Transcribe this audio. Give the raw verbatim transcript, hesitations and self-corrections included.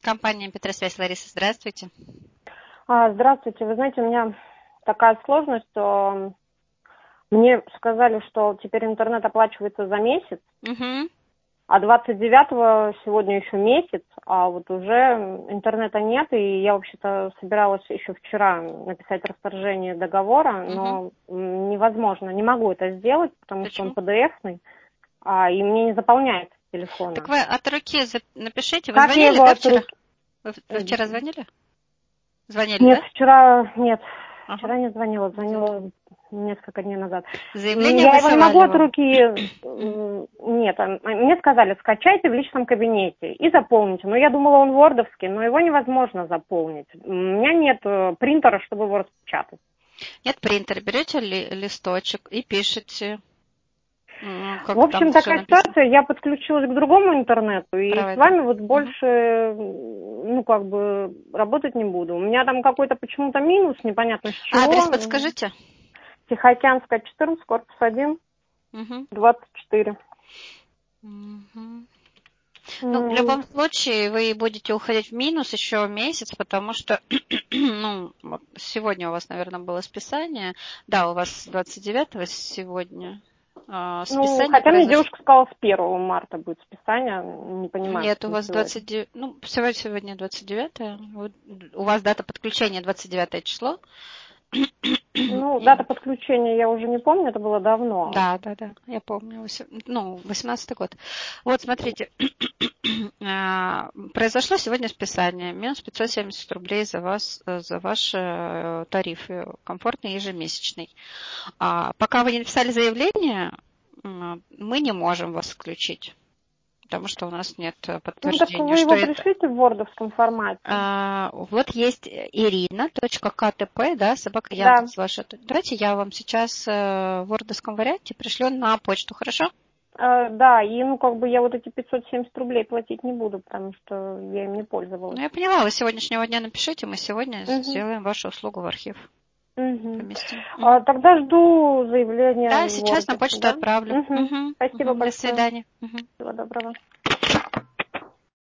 Компания Петросвязь. Лариса, здравствуйте. А, здравствуйте. Вы знаете, у меня такая сложность, что мне сказали, что теперь интернет оплачивается за месяц, Угу. а двадцать девятого сегодня еще месяц, а вот уже интернета нет, и я вообще-то собиралась еще вчера написать расторжение договора, но м, невозможно, не могу это сделать, потому что Почему? он пи ди эф-ный, а, и мне не заполняется с телефона. Так вы от руки за- напишите. Вы Как я звонили, его да, от вчера? руки? Вы, вы вчера звонили? Звонили, Нет, да? вчера нет. Ага. Вчера не звонила, звонила несколько дней назад. М, Заявление Я его не могу высылали от вам? руки... м, Нет, а, мне сказали, скачайте в личном кабинете и заполните. Но я думала, он вордовский, но его невозможно заполнить. У меня нет э, принтера, чтобы его распечатать. Нет принтера. Берете ли, листочек и пишете, м, В как там общем, все такая написано. ситуация, я подключилась к другому интернету, и с Провайдер. вами вот Мгм. больше, м, ну, как бы, работать не буду. У меня там какой-то почему-то минус, непонятно с Адрес чего. подскажите? Тихоокеанская, четырнадцать, корпус один. Угу. двадцать четыре. Угу. Ну, в М, любом случае, вы будете уходить в минус еще месяц, потому что, ну, вот сегодня у вас, наверное, было списание. Да, у вас двадцать девятого сегодня а, Ну, списание хотя мне произошло. девушка сказала, с первого марта будет списание. Не понимаю, Нет, у почему вас сегодня. двадцать девять, ну, сегодня, сегодня двадцать девятое. Вот у вас дата подключения двадцать девятое число. Ну, И- дата подключения я уже не помню, это было давно. Да, да, да, я помню, восем- ну, восемнадцатый год. Вот, смотрите, а, произошло сегодня списание, минус пятьсот семьдесят рублей за вас, э, за ваш э, тариф э, комфортный ежемесячный. А пока вы не написали заявление, м, мы не можем вас включить, потому что у нас нет э, Ну, так подтверждения, вы что его это. пришлите в вордовском формате. А, вот есть irina.ктп, да, собака Да. Яндекс ваша. Давайте я вам сейчас э, в вордовском варианте пришлю на почту, хорошо? Э, да, и ну как бы я вот эти пятьсот семьдесят рублей платить не буду, потому что я им не пользовалась. Ну, я поняла, вы с сегодняшнего дня напишите, мы сегодня Угу. сделаем вашу услугу в архив. Угу. Поместим. А, Мгм. тогда жду заявления Да, в сейчас на Word, почту да? отправлю. Угу. Мгм. Спасибо Мгм. До большое. свидания. Мгм. Всего доброго.